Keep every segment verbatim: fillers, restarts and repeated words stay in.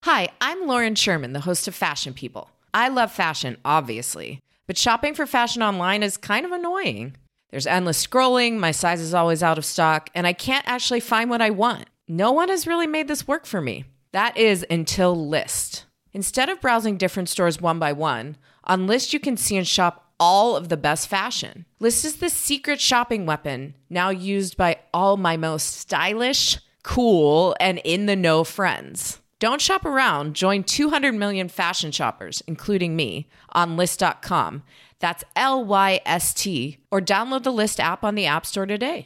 Hi, I'm Lauren Sherman, the host of Fashion People. I love fashion, obviously, but shopping for fashion online is kind of annoying. There's endless scrolling, my size is always out of stock, and I can't actually find what I want. No one has really made this work for me. That is until Lyst. Instead of browsing different stores one by one, on Lyst you can see and shop all of the best fashion. Lyst is the secret shopping weapon, now used by all my most stylish, cool, and in-the-know friends. Don't shop around. Join two hundred million fashion shoppers, including me, on Lyst dot com. That's L Y S T. Or download the Lyst app on the App Store today.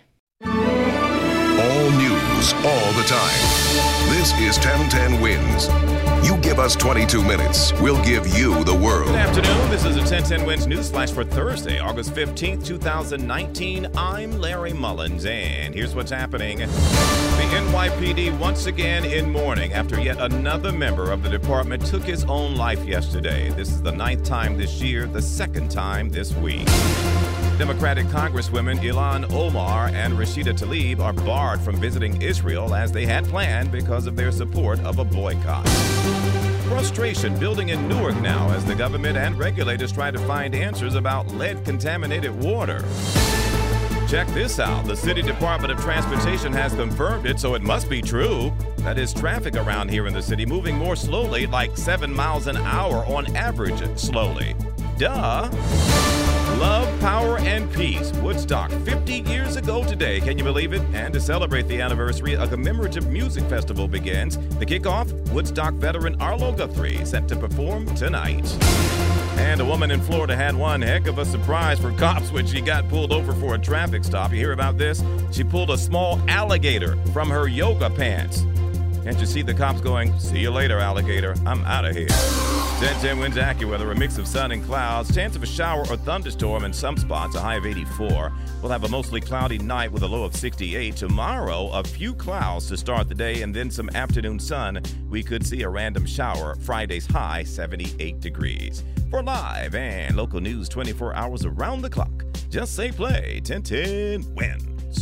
All news, all the time. This is ten ten Wins. You give us twenty-two minutes, we'll give you the world. Good afternoon. This is a ten ten Wins News Flash for Thursday, August fifteenth, twenty nineteen. I'm Larry Mullins, and here's what's happening. The N Y P D once again in mourning after yet another member of the department took his own life yesterday. This is the ninth time this year, the second time this week. Democratic Congresswomen Ilhan Omar and Rashida Tlaib are barred from visiting Israel as they had planned because of their support of a boycott. Frustration building in Newark now as the government and regulators try to find answers about lead-contaminated water. Check this out. The City Department of Transportation has confirmed it, so it must be true. That is, traffic around here in the city moving more slowly, like seven miles an hour on average slowly. Duh. Love, power, and peace. Woodstock, fifty years ago today. Can you believe it? And to celebrate the anniversary, a commemorative music festival begins. The kickoff, Woodstock veteran Arlo Guthrie, set to perform tonight. And a woman in Florida had one heck of a surprise for cops when she got pulled over for a traffic stop. You hear about this? She pulled a small alligator from her yoga pants. Can't you see the cops going, "See you later, alligator. I'm out of here." ten ten Wins AccuWeather, a mix of sun and clouds. Chance of a shower or thunderstorm in some spots, a high of eighty-four. We'll have a mostly cloudy night with a low of sixty-eight. Tomorrow, a few clouds to start the day and then some afternoon sun. We could see a random shower. Friday's high, seventy-eight degrees. For live and local news twenty-four hours around the clock, just say play. ten ten Wins.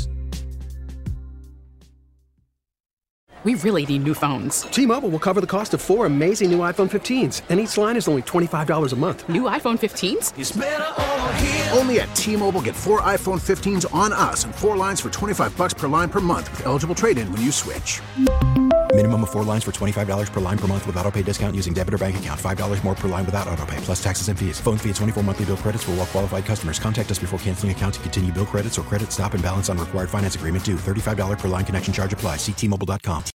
We really need new phones. T-Mobile will cover the cost of four amazing new iPhone fifteens, and each line is only twenty-five dollars a month. New iPhone fifteens? It's better over here. Only at T-Mobile, get four iPhone fifteens on us and four lines for twenty-five dollars per line per month with eligible trade-in when you switch. Minimum of four lines for twenty-five dollars per line per month with autopay discount using debit or bank account. five dollars more per line without autopay, plus taxes and fees. Phone fee at twenty-four monthly bill credits for well-qualified customers. Contact us before canceling account to continue bill credits or credit stop and balance on required finance agreement due. thirty-five dollars per line connection charge applies. See T Mobile dot com.